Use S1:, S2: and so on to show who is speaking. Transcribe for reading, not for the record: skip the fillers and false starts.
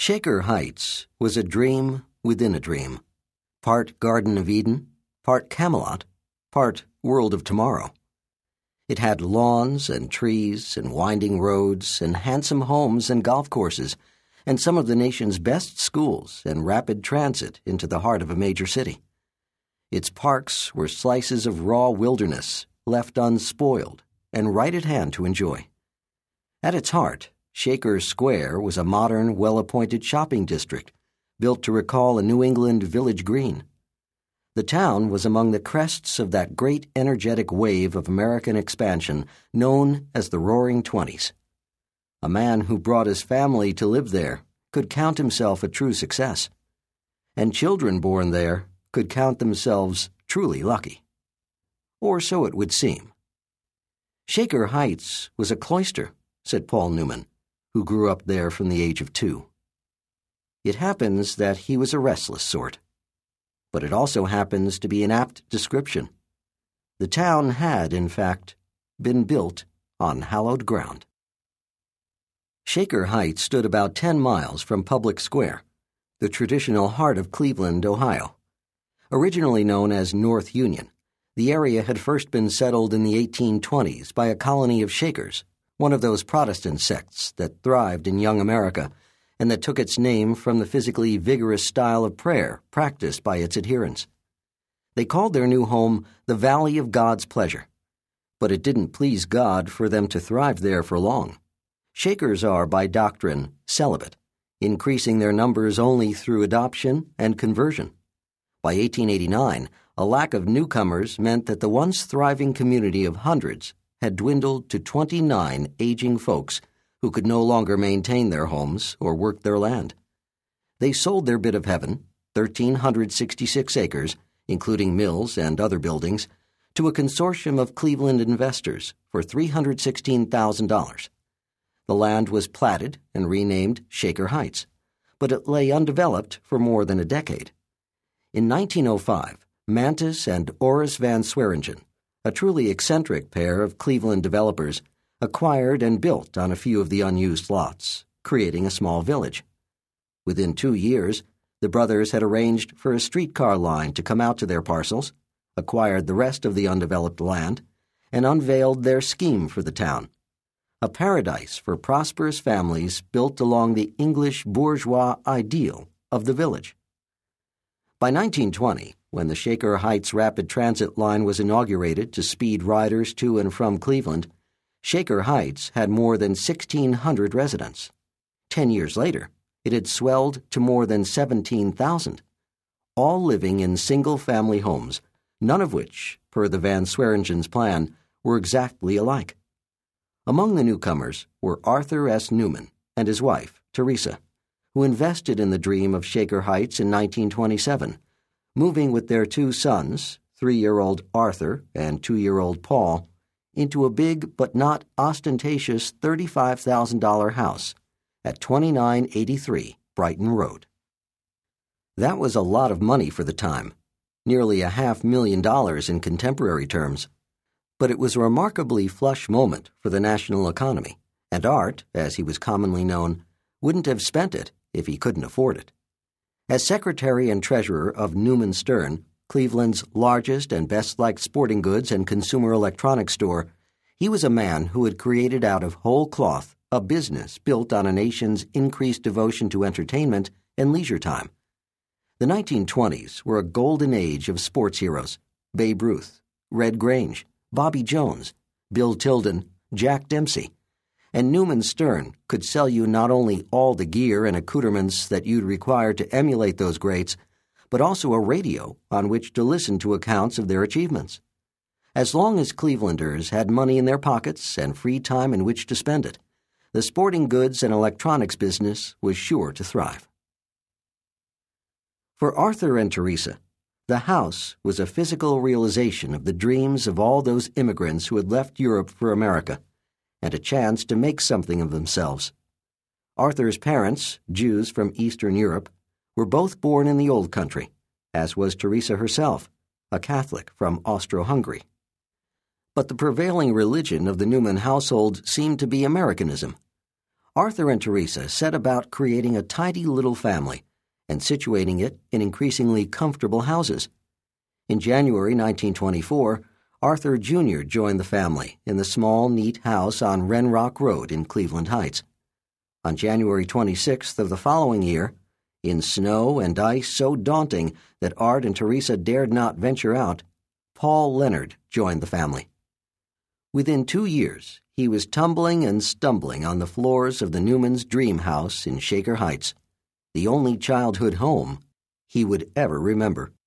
S1: Shaker Heights was a dream within a dream, part Garden of Eden, part Camelot, part World of Tomorrow. It had lawns and trees and winding roads and handsome homes and golf courses and some of the nation's best schools and rapid transit into the heart of a major city. Its parks were slices of raw wilderness left unspoiled and right at hand to enjoy. At its heart, Shaker Square was a modern, well-appointed shopping district built to recall a New England village green. The town was among the crests of that great energetic wave of American expansion known as the Roaring Twenties. A man who brought his family to live there could count himself a true success, and children born there could count themselves truly lucky. Or so it would seem. Shaker Heights was a cloister, said Paul Newman, who grew up there from the age of 2. It happens that he was a restless sort, but it also happens to be an apt description. The town had, in fact, been built on hallowed ground. Shaker Heights stood about 10 miles from Public Square, the traditional heart of Cleveland, Ohio. Originally known as North Union, the area had first been settled in the 1820s by a colony of Shakers, one of those Protestant sects that thrived in young America and that took its name from the physically vigorous style of prayer practiced by its adherents. They called their new home the Valley of God's Pleasure, but it didn't please God for them to thrive there for long. Shakers are, by doctrine, celibate, increasing their numbers only through adoption and conversion. By 1889, a lack of newcomers meant that the once thriving community of hundreds had dwindled to 29 aging folks who could no longer maintain their homes or work their land. They sold their bit of heaven, 1,366 acres, including mills and other buildings, to a consortium of Cleveland investors for $316,000. The land was platted and renamed Shaker Heights, but it lay undeveloped for more than a decade. In 1905, Mantis and Oris Van Sweringen, a truly eccentric pair of Cleveland developers, acquired and built on a few of the unused lots, creating a small village. Within 2 years, the brothers had arranged for a streetcar line to come out to their parcels, acquired the rest of the undeveloped land, and unveiled their scheme for the town, a paradise for prosperous families built along the English bourgeois ideal of the village. By 1920, when the Shaker Heights Rapid Transit line was inaugurated to speed riders to and from Cleveland, Shaker Heights had more than 1,600 residents. 10 years later, it had swelled to more than 17,000, all living in single-family homes, none of which, per the Van Sweringen's plan, were exactly alike. Among the newcomers were Arthur S. Newman and his wife, Teresa, who invested in the dream of Shaker Heights in 1927, moving with their 2 sons, 3-year-old Arthur and 2-year-old Paul, into a big but not ostentatious $35,000 house at 2983 Brighton Road. That was a lot of money for the time, nearly $500,000 in contemporary terms. But it was a remarkably flush moment for the national economy, and Art, as he was commonly known, wouldn't have spent it if he couldn't afford it. As secretary and treasurer of Newman Stern, Cleveland's largest and best-liked sporting goods and consumer electronics store, he was a man who had created out of whole cloth a business built on a nation's increased devotion to entertainment and leisure time. The 1920s were a golden age of sports heroes: Babe Ruth, Red Grange, Bobby Jones, Bill Tilden, Jack Dempsey. And Newman Stern could sell you not only all the gear and accoutrements that you'd require to emulate those greats, but also a radio on which to listen to accounts of their achievements. As long as Clevelanders had money in their pockets and free time in which to spend it, the sporting goods and electronics business was sure to thrive. For Arthur and Teresa, the house was a physical realization of the dreams of all those immigrants who had left Europe for America, and a chance to make something of themselves. Arthur's parents, Jews from Eastern Europe, were both born in the Old Country, as was Teresa herself, a Catholic from Austro-Hungary. But the prevailing religion of the Newman household seemed to be Americanism. Arthur and Teresa set about creating a tidy little family and situating it in increasingly comfortable houses. In January 1924, Arthur Jr. joined the family in the small, neat house on Wren Rock Road in Cleveland Heights. On January 26th of the following year, in snow and ice so daunting that Art and Teresa dared not venture out, Paul Leonard joined the family. Within 2 years, he was tumbling and stumbling on the floors of the Newmans' dream house in Shaker Heights, the only childhood home he would ever remember.